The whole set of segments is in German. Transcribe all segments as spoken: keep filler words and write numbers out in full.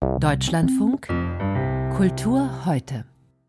Deutschlandfunk Kultur heute.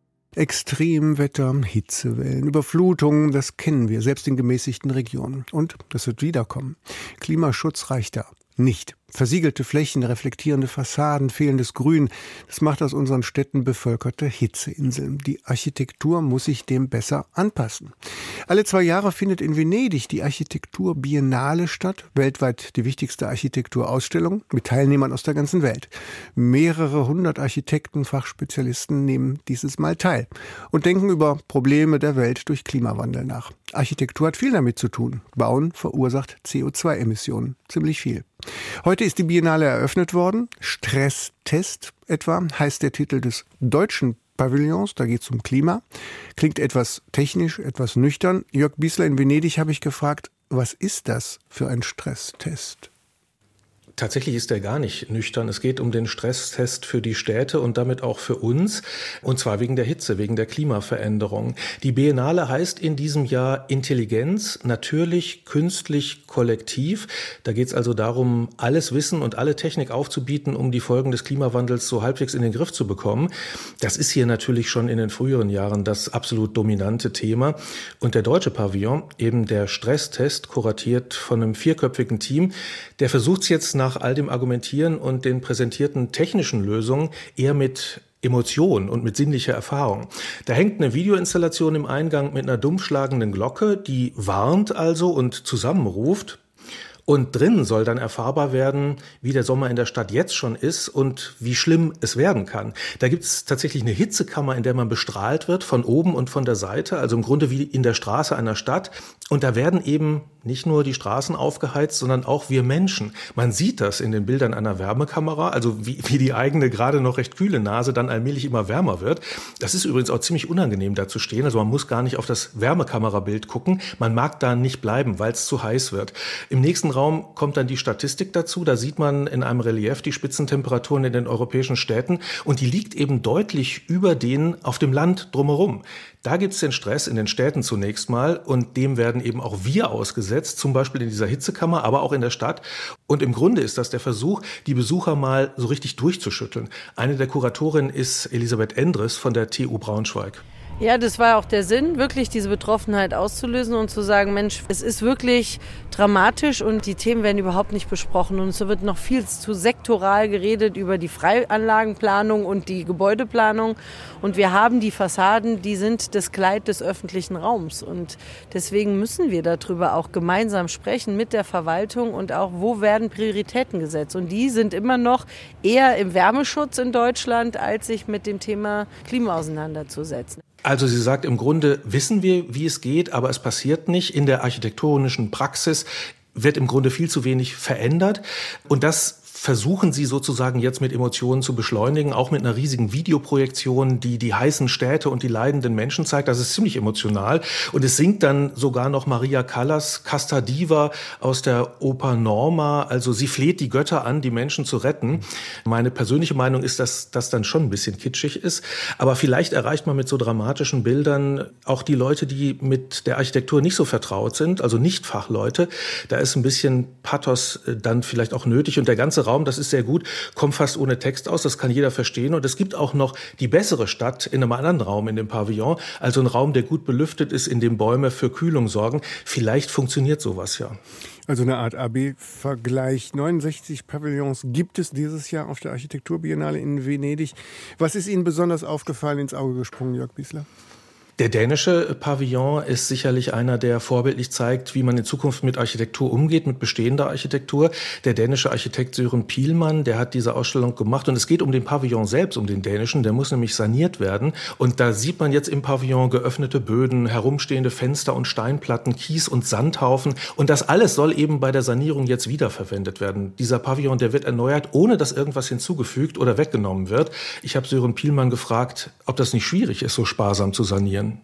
Extremwetter, Hitzewellen, Überflutungen, das kennen wir, selbst in gemäßigten Regionen. Und das wird wiederkommen. Klimaschutz reicht da nicht. Versiegelte Flächen, reflektierende Fassaden, fehlendes Grün, das macht aus unseren Städten bevölkerte Hitzeinseln. Die Architektur muss sich dem besser anpassen. Alle zwei Jahre findet in Venedig die Architekturbiennale statt, weltweit die wichtigste Architekturausstellung mit Teilnehmern aus der ganzen Welt. Mehrere hundert Architekten, Fachspezialisten nehmen dieses Mal teil und denken über Probleme der Welt durch Klimawandel nach. Architektur hat viel damit zu tun. Bauen verursacht C O zwei Emissionen, ziemlich viel. Heute ist die Biennale eröffnet worden. Stresstest etwa heißt der Titel des deutschen Pavillons. Da geht es um Klima. Klingt etwas technisch, etwas nüchtern. Jörg Biesler, in Venedig habe ich gefragt, was ist das für ein Stresstest? Tatsächlich ist der gar nicht nüchtern. Es geht um den Stresstest für die Städte und damit auch für uns. Und zwar wegen der Hitze, wegen der Klimaveränderung. Die Biennale heißt in diesem Jahr Intelligenz, natürlich, künstlich, kollektiv. Da geht es also darum, alles Wissen und alle Technik aufzubieten, um die Folgen des Klimawandels so halbwegs in den Griff zu bekommen. Das ist hier natürlich schon in den früheren Jahren das absolut dominante Thema. Und der deutsche Pavillon, eben der Stresstest, kuratiert von einem vierköpfigen Team, der versucht es jetzt nach all dem Argumentieren und den präsentierten technischen Lösungen eher mit Emotion und mit sinnlicher Erfahrung. Da hängt eine Videoinstallation im Eingang mit einer dumpfschlagenden Glocke, die warnt also und zusammenruft. Und drin soll dann erfahrbar werden, wie der Sommer in der Stadt jetzt schon ist und wie schlimm es werden kann. Da gibt es tatsächlich eine Hitzekammer, in der man bestrahlt wird, von oben und von der Seite, also im Grunde wie in der Straße einer Stadt. Und da werden eben nicht nur die Straßen aufgeheizt, sondern auch wir Menschen. Man sieht das in den Bildern einer Wärmekamera, also wie, wie die eigene gerade noch recht kühle Nase dann allmählich immer wärmer wird. Das ist übrigens auch ziemlich unangenehm, da zu stehen. Also man muss gar nicht auf das Wärmekamerabild gucken. Man mag da nicht bleiben, weil es zu heiß wird. Im nächsten Raum kommt dann die Statistik dazu. Da sieht man in einem Relief die Spitzentemperaturen in den europäischen Städten und die liegt eben deutlich über denen auf dem Land drumherum. Da gibt's den Stress in den Städten zunächst mal und dem werden eben auch wir ausgesetzt, zum Beispiel in dieser Hitzekammer, aber auch in der Stadt. Und im Grunde ist das der Versuch, die Besucher mal so richtig durchzuschütteln. Eine der Kuratorinnen ist Elisabeth Endres von der T U Braunschweig. Ja, das war auch der Sinn, wirklich diese Betroffenheit auszulösen und zu sagen, Mensch, es ist wirklich dramatisch und die Themen werden überhaupt nicht besprochen. Und es wird noch viel zu sektoral geredet über die Freianlagenplanung und die Gebäudeplanung. Und wir haben die Fassaden, die sind das Kleid des öffentlichen Raums. Und deswegen müssen wir darüber auch gemeinsam sprechen mit der Verwaltung und auch, wo werden Prioritäten gesetzt. Und die sind immer noch eher im Wärmeschutz in Deutschland, als sich mit dem Thema Klima auseinanderzusetzen. Also sie sagt, im Grunde wissen wir, wie es geht, aber es passiert nicht. In der architektonischen Praxis wird im Grunde viel zu wenig verändert. Und das versuchen sie sozusagen jetzt mit Emotionen zu beschleunigen, auch mit einer riesigen Videoprojektion, die die heißen Städte und die leidenden Menschen zeigt. Das ist ziemlich emotional. Und es singt dann sogar noch Maria Callas, Casta Diva aus der Oper Norma. Also sie fleht die Götter an, die Menschen zu retten. Meine persönliche Meinung ist, dass das dann schon ein bisschen kitschig ist. Aber vielleicht erreicht man mit so dramatischen Bildern auch die Leute, die mit der Architektur nicht so vertraut sind, also nicht Fachleute. Da ist ein bisschen Pathos dann vielleicht auch nötig. Und der ganze Raum, das ist sehr gut, kommt fast ohne Text aus, das kann jeder verstehen. Und es gibt auch noch die bessere Stadt in einem anderen Raum in dem Pavillon, also ein Raum, der gut belüftet ist, in dem Bäume für Kühlung sorgen. Vielleicht funktioniert sowas ja. Also eine Art A B-Vergleich. neunundsechzig Pavillons gibt es dieses Jahr auf der Architekturbiennale in Venedig. Was ist Ihnen besonders aufgefallen, ins Auge gesprungen, Jörg Biesler? Der dänische Pavillon ist sicherlich einer, der vorbildlich zeigt, wie man in Zukunft mit Architektur umgeht, mit bestehender Architektur. Der dänische Architekt Søren Pielmann, der hat diese Ausstellung gemacht. Und es geht um den Pavillon selbst, um den dänischen. Der muss nämlich saniert werden. Und da sieht man jetzt im Pavillon geöffnete Böden, herumstehende Fenster und Steinplatten, Kies und Sandhaufen. Und das alles soll eben bei der Sanierung jetzt wiederverwendet werden. Dieser Pavillon, der wird erneuert, ohne dass irgendwas hinzugefügt oder weggenommen wird. Ich habe Søren Pielmann gefragt, ob das nicht schwierig ist, so sparsam zu sanieren.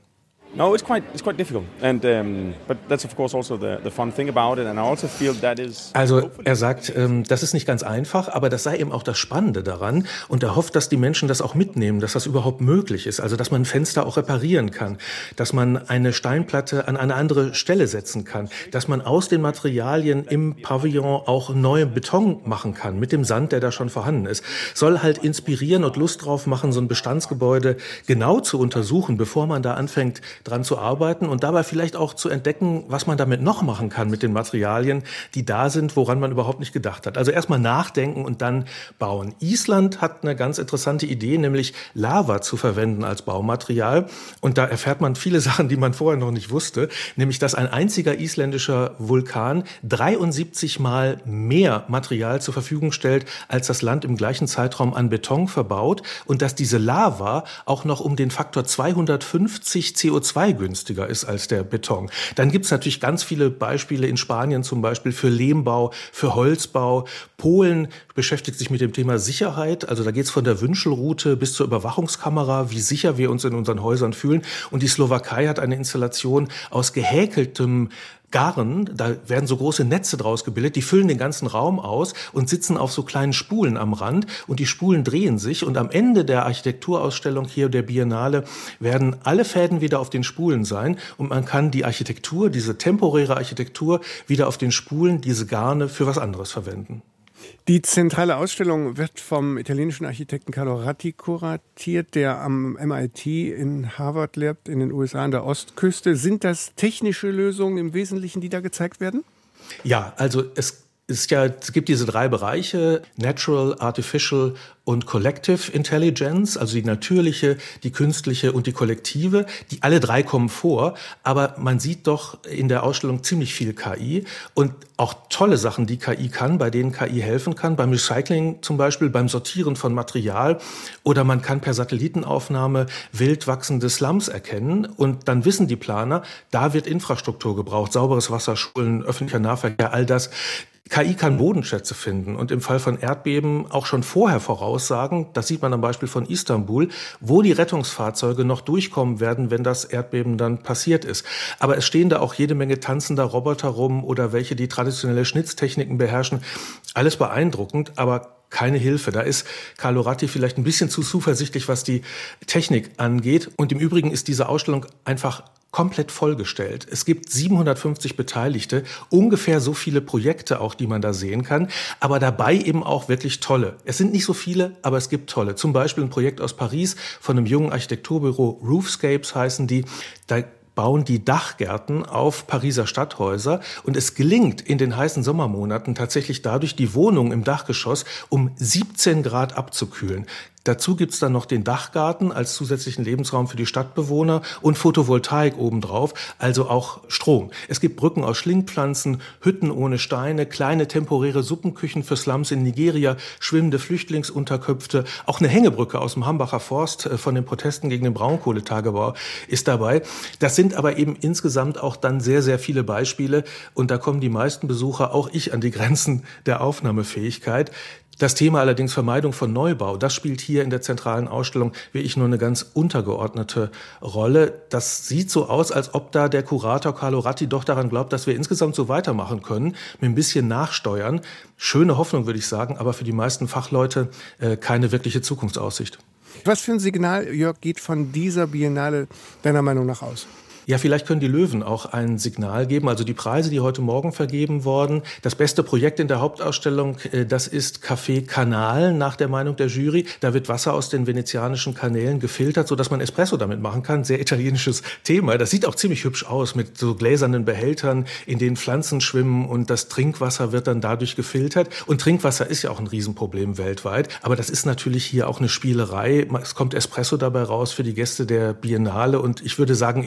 No, it's quite it's quite difficult, and um, but that's of course also the the fun thing about it, and I also feel that is. Also er sagt, ähm, das ist nicht ganz einfach, aber das sei eben auch das Spannende daran, und er hofft, dass die Menschen das auch mitnehmen, dass das überhaupt möglich ist, also dass man ein Fenster auch reparieren kann, dass man eine Steinplatte an eine andere Stelle setzen kann, dass man aus den Materialien im Pavillon auch neue Beton machen kann mit dem Sand, der da schon vorhanden ist. Soll halt inspirieren und Lust drauf machen, so ein Bestandsgebäude genau zu untersuchen, bevor man da anfängt dran zu arbeiten und dabei vielleicht auch zu entdecken, was man damit noch machen kann mit den Materialien, die da sind, woran man überhaupt nicht gedacht hat. Also erstmal nachdenken und dann bauen. Island hat eine ganz interessante Idee, nämlich Lava zu verwenden als Baumaterial. Und da erfährt man viele Sachen, die man vorher noch nicht wusste, nämlich dass ein einziger isländischer Vulkan dreiundsiebzig Mal mehr Material zur Verfügung stellt, als das Land im gleichen Zeitraum an Beton verbaut, und dass diese Lava auch noch um den Faktor zweihundertfünfzig C O zwei günstiger ist als der Beton. Dann gibt es natürlich ganz viele Beispiele in Spanien zum Beispiel für Lehmbau, für Holzbau. Polen beschäftigt sich mit dem Thema Sicherheit. Also da geht es von der Wünschelrute bis zur Überwachungskamera, wie sicher wir uns in unseren Häusern fühlen. Und die Slowakei hat eine Installation aus gehäkeltem Garn, da werden so große Netze draus gebildet, die füllen den ganzen Raum aus und sitzen auf so kleinen Spulen am Rand, und die Spulen drehen sich, und am Ende der Architekturausstellung hier der Biennale werden alle Fäden wieder auf den Spulen sein, und man kann die Architektur, diese temporäre Architektur wieder auf den Spulen, diese Garne für was anderes verwenden. Die zentrale Ausstellung wird vom italienischen Architekten Carlo Ratti kuratiert, der am M I T in Harvard lehrt, in den U S A an der Ostküste. Sind das technische Lösungen im Wesentlichen, die da gezeigt werden? Ja, also es ist ja, es gibt diese drei Bereiche: Natural, Artificial und Collective Intelligence, also die natürliche, die künstliche und die kollektive. Die alle drei kommen vor, aber man sieht doch in der Ausstellung ziemlich viel K I und auch tolle Sachen, die K I kann, bei denen K I helfen kann, beim Recycling zum Beispiel, beim Sortieren von Material, oder man kann per Satellitenaufnahme wild wachsende Slums erkennen, und dann wissen die Planer, da wird Infrastruktur gebraucht, sauberes Wasser, Schulen, öffentlicher Nahverkehr, all das. K I kann Bodenschätze finden und im Fall von Erdbeben auch schon vorher voraussagen, das sieht man am Beispiel von Istanbul, wo die Rettungsfahrzeuge noch durchkommen werden, wenn das Erdbeben dann passiert ist. Aber es stehen da auch jede Menge tanzender Roboter rum oder welche, die traditionelle Schnitztechniken beherrschen. Alles beeindruckend, aber keine Hilfe. Da ist Carlo Ratti vielleicht ein bisschen zu zuversichtlich, was die Technik angeht. Und im Übrigen ist diese Ausstellung einfach komplett vollgestellt. Es gibt siebenhundertfünfzig Beteiligte, ungefähr so viele Projekte auch, die man da sehen kann, aber dabei eben auch wirklich tolle. Es sind nicht so viele, aber es gibt tolle. Zum Beispiel ein Projekt aus Paris von einem jungen Architekturbüro, Roofscapes heißen die. Da bauen die Dachgärten auf Pariser Stadthäuser, und es gelingt in den heißen Sommermonaten tatsächlich dadurch, die Wohnung im Dachgeschoss um siebzehn Grad abzukühlen. Dazu gibt's dann noch den Dachgarten als zusätzlichen Lebensraum für die Stadtbewohner und Photovoltaik obendrauf, also auch Strom. Es gibt Brücken aus Schlingpflanzen, Hütten ohne Steine, kleine temporäre Suppenküchen für Slums in Nigeria, schwimmende Flüchtlingsunterkünfte, auch eine Hängebrücke aus dem Hambacher Forst von den Protesten gegen den Braunkohletagebau ist dabei. Das sind aber eben insgesamt auch dann sehr, sehr viele Beispiele, und da kommen die meisten Besucher, auch ich, an die Grenzen der Aufnahmefähigkeit. Das Thema allerdings Vermeidung von Neubau, das spielt hier in der zentralen Ausstellung wirklich nur eine ganz untergeordnete Rolle. Das sieht so aus, als ob da der Kurator Carlo Ratti doch daran glaubt, dass wir insgesamt so weitermachen können, mit ein bisschen Nachsteuern. Schöne Hoffnung, würde ich sagen, aber für die meisten Fachleute äh, keine wirkliche Zukunftsaussicht. Was für ein Signal, Jörg, geht von dieser Biennale deiner Meinung nach aus? Ja, vielleicht können die Löwen auch ein Signal geben. Also die Preise, die heute Morgen vergeben wurden. Das beste Projekt in der Hauptausstellung, das ist Café Kanal nach der Meinung der Jury. Da wird Wasser aus den venezianischen Kanälen gefiltert, sodass man Espresso damit machen kann. Sehr italienisches Thema. Das sieht auch ziemlich hübsch aus mit so gläsernen Behältern, in denen Pflanzen schwimmen, und das Trinkwasser wird dann dadurch gefiltert. Und Trinkwasser ist ja auch ein Riesenproblem weltweit. Aber das ist natürlich hier auch eine Spielerei. Es kommt Espresso dabei raus für die Gäste der Biennale, und ich würde sagen eher ein Symbol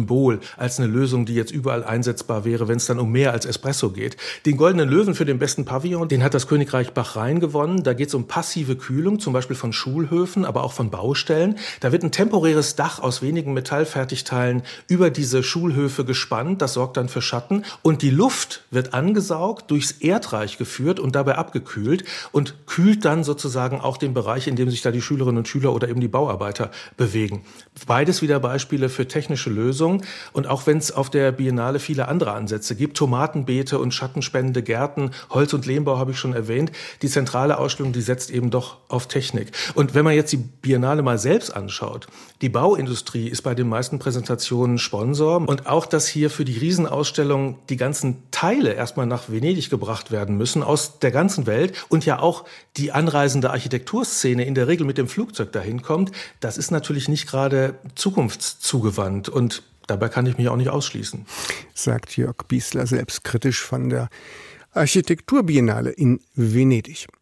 Symbol, als eine Lösung, die jetzt überall einsetzbar wäre, wenn es dann um mehr als Espresso geht. Den Goldenen Löwen für den besten Pavillon, den hat das Königreich Bahrain gewonnen. Da geht es um passive Kühlung, zum Beispiel von Schulhöfen, aber auch von Baustellen. Da wird ein temporäres Dach aus wenigen Metallfertigteilen über diese Schulhöfe gespannt. Das sorgt dann für Schatten. Und die Luft wird angesaugt, durchs Erdreich geführt und dabei abgekühlt und kühlt dann sozusagen auch den Bereich, in dem sich da die Schülerinnen und Schüler oder eben die Bauarbeiter bewegen. Beides wieder Beispiele für technische Lösungen. Und auch wenn es auf der Biennale viele andere Ansätze gibt, Tomatenbeete und schattenspendende Gärten, Holz- und Lehmbau habe ich schon erwähnt, die zentrale Ausstellung, die setzt eben doch auf Technik. Und wenn man jetzt die Biennale mal selbst anschaut, die Bauindustrie ist bei den meisten Präsentationen Sponsor und auch, dass hier für die Riesenausstellung die ganzen Teile erstmal nach Venedig gebracht werden müssen aus der ganzen Welt und ja auch die anreisende Architekturszene in der Regel mit dem Flugzeug dahin kommt, das ist natürlich nicht gerade zukunftszugewandt und dabei kann ich mich auch nicht ausschließen. Sagt Jörg Biesler selbstkritisch von der Architekturbiennale in Venedig.